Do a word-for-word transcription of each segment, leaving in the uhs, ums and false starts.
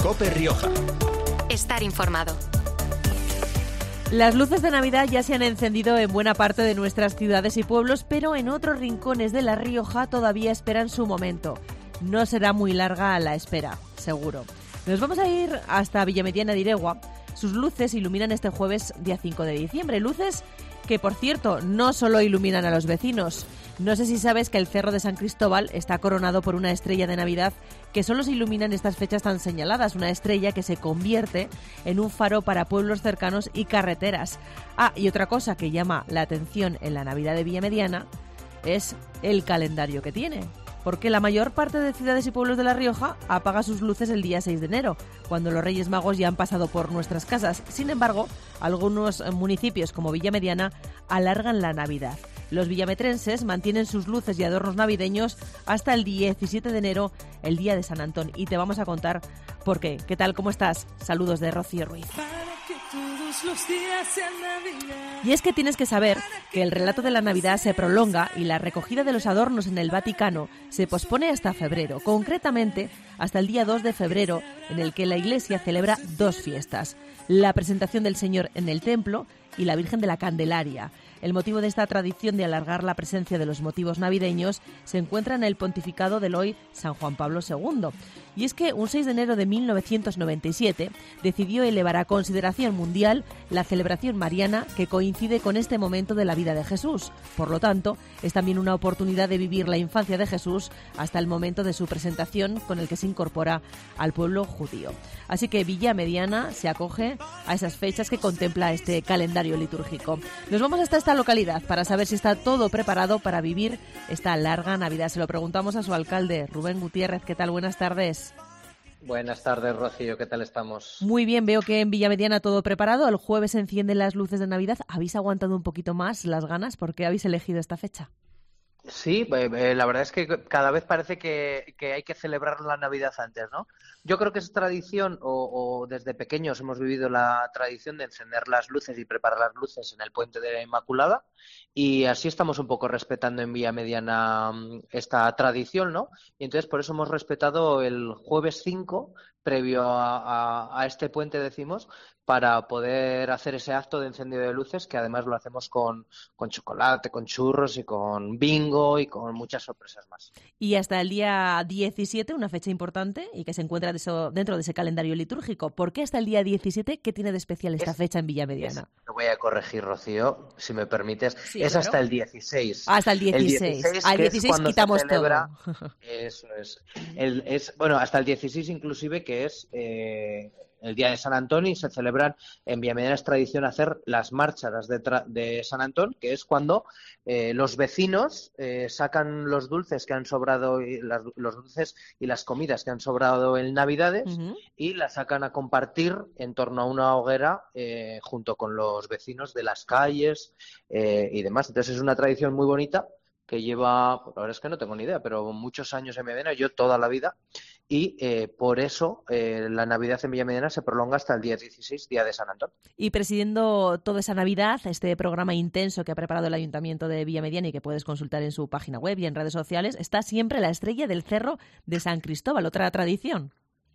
COPE Rioja. Estar informado. Las luces de Navidad ya se han encendido en buena parte de nuestras ciudades y pueblos, pero en otros rincones de La Rioja todavía esperan su momento. No será muy larga la espera, seguro. Nos vamos a ir hasta Villamediana de Iregua. Sus luces iluminan este jueves día cinco de diciembre. Luces que, por cierto, no solo iluminan a los vecinos. No sé si sabes que el Cerro de San Cristóbal está coronado por una estrella de Navidad que solo se ilumina en estas fechas tan señaladas, una estrella que se convierte en un faro para pueblos cercanos y carreteras. Ah, y otra cosa que llama la atención en la Navidad de Villamediana es el calendario que tiene, porque la mayor parte de ciudades y pueblos de La Rioja apaga sus luces el día seis de enero, cuando los Reyes Magos ya han pasado por nuestras casas. Sin embargo, algunos municipios como Villamediana alargan la Navidad. Los villametrenses mantienen sus luces y adornos navideños hasta el diecisiete de enero, el día de San Antón. Y te vamos a contar por qué. ¿Qué tal? ¿Cómo estás? Saludos de Rocío Ruiz. Y es que tienes que saber que el relato de la Navidad se prolonga y la recogida de los adornos en el Vaticano se pospone hasta febrero, concretamente hasta el día dos de febrero, en el que la Iglesia celebra dos fiestas: la presentación del Señor en el templo y la Virgen de la Candelaria. El motivo de esta tradición de alargar la presencia de los motivos navideños se encuentra en el pontificado del hoy San Juan Pablo segundo. Y es que un seis de enero de mil novecientos noventa y siete decidió elevar a consideración mundial la celebración mariana, que coincide con este momento de la vida de Jesús. Por lo tanto, es también una oportunidad de vivir la infancia de Jesús hasta el momento de su presentación, con el que se incorpora al pueblo judío. Así que Villamediana se acoge a esas fechas que contempla este calendario litúrgico. Nos vamos hasta esta localidad para saber si está todo preparado para vivir esta larga Navidad. Se lo preguntamos a su alcalde, Rubén Gutiérrez. ¿Qué tal? Buenas tardes. Buenas tardes, Rocío. ¿Qué tal estamos? Muy bien, veo que en Villamediana todo preparado. El jueves se encienden las luces de Navidad. ¿Habéis aguantado un poquito más las ganas? ¿Por qué habéis elegido esta fecha? Sí, eh, la verdad es que cada vez parece que, que hay que celebrar la Navidad antes, ¿no? Yo creo que es tradición, o, o desde pequeños hemos vivido la tradición de encender las luces y preparar las luces en el Puente de la Inmaculada, y así estamos un poco respetando en Villamediana esta tradición, ¿no? Y entonces por eso hemos respetado el jueves cinco, previo a, a, a este puente, decimos, para poder hacer ese acto de encendido de luces, que además lo hacemos con, con chocolate, con churros y con bingo y con muchas sorpresas más. Y hasta el día diecisiete, una fecha importante y que se encuentra de eso, dentro de ese calendario litúrgico. ¿Por qué hasta el día diecisiete? ¿Qué tiene de especial esta es, fecha en Villamediana? Es, te voy a corregir, Rocío, si me permites. Sí, es claro. hasta el dieciséis. Ah, hasta el dieciséis. El dieciséis Al dieciséis quitamos celebra, todo. Eso es. El, es. Bueno, hasta el dieciséis inclusive, que es eh, el día de San Antón, y se celebran en Villamediana. Es tradición hacer las marchas de, tra- de San Antón, que es cuando eh, los vecinos eh, sacan los dulces que han sobrado, y las, los dulces y las comidas que han sobrado en Navidades, uh-huh. y las sacan a compartir en torno a una hoguera eh, junto con los vecinos de las calles eh, y demás. Entonces es una tradición muy bonita que lleva, la verdad es que no tengo ni idea, pero muchos años en Villamediana, yo toda la vida, y eh, por eso eh, la Navidad en Villamediana se prolonga hasta el día dieciséis, día de San Antón. Y presidiendo toda esa Navidad, este programa intenso que ha preparado el Ayuntamiento de Villamediana y que puedes consultar en su página web y en redes sociales, está siempre la estrella del Cerro de San Cristóbal, otra tradición.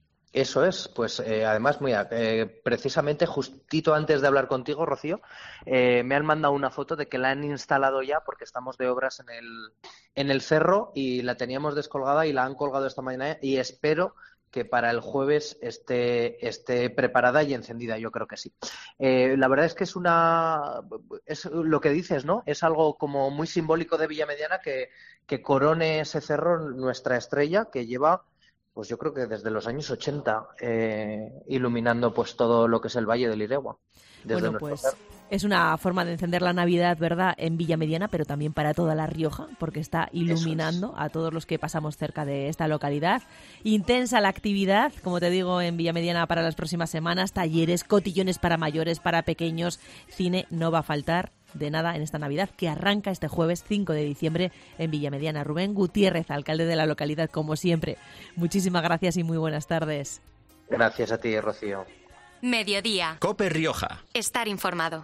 Eso es, pues eh, además, mira, eh, precisamente justito antes de hablar contigo, Rocío, eh, me han mandado una foto de que la han instalado ya, porque estamos de obras en el, en el cerro, y la teníamos descolgada y la han colgado esta mañana, y espero que para el jueves esté, esté preparada y encendida. Yo creo que sí. Eh, la verdad es que es una, es lo que dices, ¿no? Es algo como muy simbólico de Villamediana que, que corone ese cerro nuestra estrella, que lleva, pues yo creo que desde los años ochenta, eh, iluminando pues todo lo que es el Valle del Iregua. Desde bueno, pues cerro. Es una forma de encender la Navidad, ¿verdad?, en Villamediana, pero también para toda La Rioja, porque está iluminando a todos los que pasamos cerca de esta localidad. Intensa la actividad, como te digo, en Villamediana para las próximas semanas, talleres, cotillones para mayores, para pequeños, cine, no va a faltar de nada en esta Navidad, que arranca este jueves cinco de diciembre en Villamediana. Rubén Gutiérrez, alcalde de la localidad, como siempre, muchísimas gracias y muy buenas tardes. Gracias a ti, Rocío. Mediodía. COPE Rioja. Estar informado.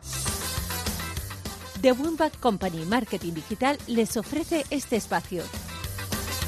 The Wimback Company Marketing Digital les ofrece este espacio.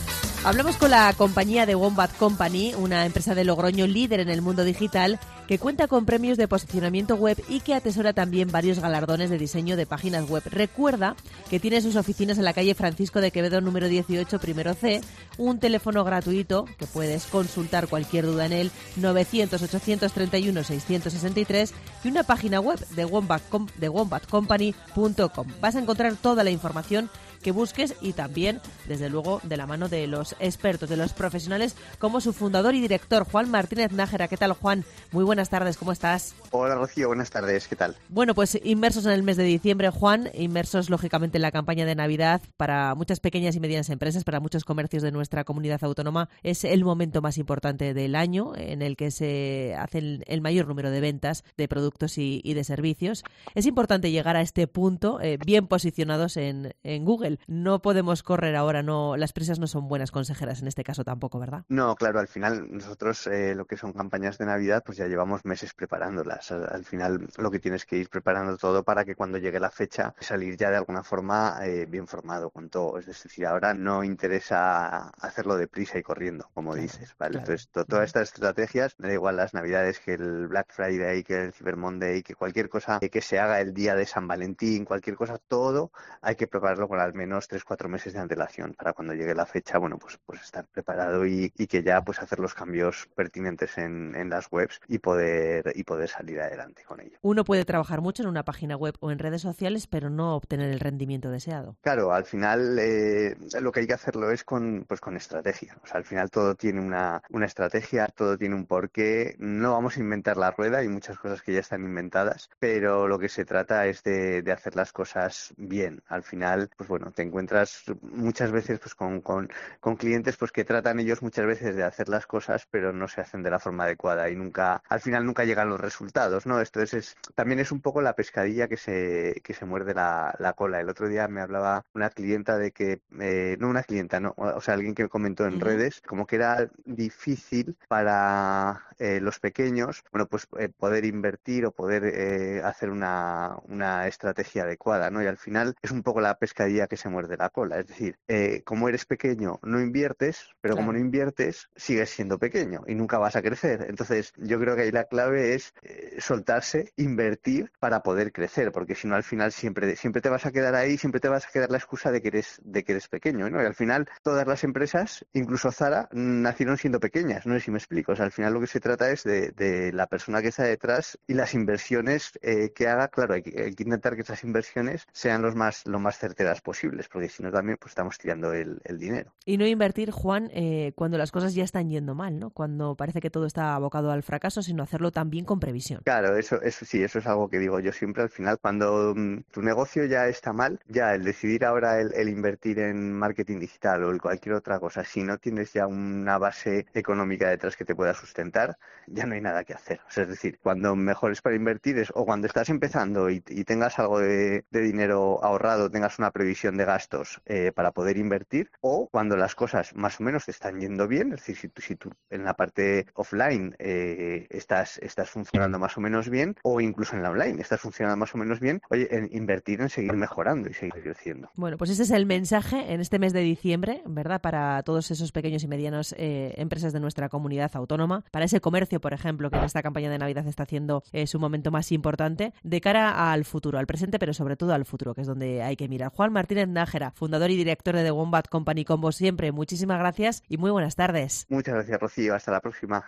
Hablamos con la compañía de Wombat Company, una empresa de Logroño líder en el mundo digital, que cuenta con premios de posicionamiento web y que atesora también varios galardones de diseño de páginas web. Recuerda que tiene sus oficinas en la calle Francisco de Quevedo número dieciocho, primero C, un teléfono gratuito que puedes consultar cualquier duda en él, novecientos, ochocientos treinta y uno, seiscientos sesenta y tres, y una página web de wombat, de wombat company punto com. Vas a encontrar toda la información que busques y también, desde luego, de la mano de los expertos, de los profesionales, como su fundador y director, Juan Martínez Nájera. ¿Qué tal, Juan? Muy buenas tardes, ¿cómo estás? Hola, Rocío, buenas tardes, ¿qué tal? Bueno, pues inmersos en el mes de diciembre, Juan, inmersos, lógicamente, en la campaña de Navidad. Para muchas pequeñas y medianas empresas, para muchos comercios de nuestra comunidad autónoma, es el momento más importante del año en el que se hace el, el mayor número de ventas de productos y, y de servicios. Es importante llegar a este punto eh, bien posicionados en, en Google. No podemos correr ahora, no, las prisas no son buenas consejeras en este caso tampoco, ¿verdad? No, claro, al final nosotros eh, lo que son campañas de Navidad pues ya llevamos meses preparándolas. Al, al final lo que tienes que ir preparando todo para que cuando llegue la fecha salir ya de alguna forma eh, bien formado con todo. Es decir, ahora no interesa hacerlo deprisa y corriendo, como claro, dices, ¿vale? Claro. Entonces, to, todas estas estrategias, me da igual las Navidades que el Black Friday, que el Cyber Monday, que cualquier cosa que se haga el día de San Valentín, cualquier cosa, todo hay que prepararlo con al menos tres, cuatro meses de antelación para cuando llegue la fecha, bueno, pues, pues estar preparado y, y que ya pues hacer los cambios pertinentes en, en las webs y poder y poder salir adelante con ello. Uno puede trabajar mucho en una página web o en redes sociales, pero no obtener el rendimiento deseado. Claro, al final eh, lo que hay que hacerlo es con pues con estrategia. O sea, al final todo tiene una, una estrategia, todo tiene un porqué. No vamos a inventar la rueda, hay muchas cosas que ya están inventadas, pero lo que se trata es de, de hacer las cosas bien. Al final, pues bueno, te encuentras muchas veces pues con, con, con clientes pues que tratan ellos muchas veces de hacer las cosas pero no se hacen de la forma adecuada y nunca, al final nunca llegan los resultados, ¿no? Esto es, es también es un poco la pescadilla que se, que se muerde la, la cola. El otro día me hablaba una clienta de que, eh, no una clienta, no, o sea, alguien que comentó en uh-huh. redes, como que era difícil para eh, los pequeños, bueno, pues eh, poder invertir o poder eh, hacer una, una estrategia adecuada, ¿no? Y al final es un poco la pescadilla que se muerde la cola, es decir, eh, como eres pequeño no inviertes, pero claro. como no inviertes sigues siendo pequeño y nunca vas a crecer. Entonces yo creo que ahí la clave es eh, soltarse, invertir para poder crecer, porque si no al final siempre, siempre te vas a quedar ahí, siempre te vas a quedar la excusa de que eres, de que eres pequeño, ¿no? Y al final todas las empresas, incluso Zara, nacieron siendo pequeñas, no sé si me explico. O sea, al final lo que se trata es de, de la persona que está detrás y las inversiones eh, que haga. Claro, hay que, hay que intentar que esas inversiones sean los más, lo más certeras posibles, porque si no también pues estamos tirando el, el dinero. Y no invertir, Juan, eh, cuando las cosas ya están yendo mal, ¿no? Cuando parece que todo está abocado al fracaso, sino hacerlo también con previsión. Claro, eso, eso sí, eso es algo que digo yo siempre. Al final, cuando um, tu negocio ya está mal, ya el decidir ahora el, el invertir en marketing digital o en cualquier otra cosa, si no tienes ya una base económica detrás que te pueda sustentar, ya no hay nada que hacer. O sea, es decir, cuando mejor es para invertir es o cuando estás empezando y, y tengas algo de, de dinero ahorrado, tengas una previsión de gastos eh, para poder invertir, o cuando las cosas más o menos te están yendo bien, es decir, si tú, si tú en la parte offline eh, estás, estás funcionando más o menos bien, o incluso en la online estás funcionando más o menos bien, oye, en invertir en seguir mejorando y seguir creciendo. Bueno, pues ese es el mensaje en este mes de diciembre, ¿verdad? Para todos esos pequeños y medianos eh, empresas de nuestra comunidad autónoma, para ese comercio, por ejemplo, que en esta campaña de Navidad está haciendo eh, su momento más importante, de cara al futuro, al presente, pero sobre todo al futuro, que es donde hay que mirar. Juan Martínez Nájera, fundador y director de The Wombat Company, con vos siempre. Muchísimas gracias y muy buenas tardes. Muchas gracias, Rocío. Hasta la próxima.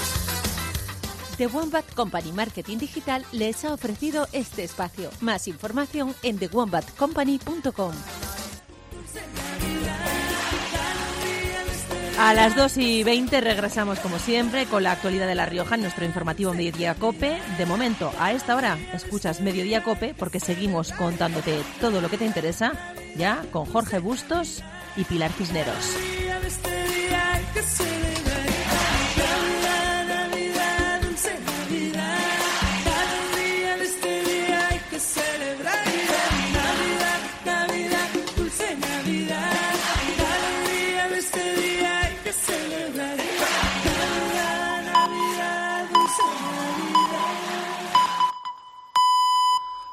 The Wombat Company Marketing Digital les ha ofrecido este espacio. Más información en the wombat company punto com. A las dos y veinte regresamos como siempre con la actualidad de La Rioja en nuestro informativo Mediodía Cope. De momento, a esta hora, escuchas Mediodía Cope porque seguimos contándote todo lo que te interesa, ya con Jorge Bustos y Pilar Cisneros.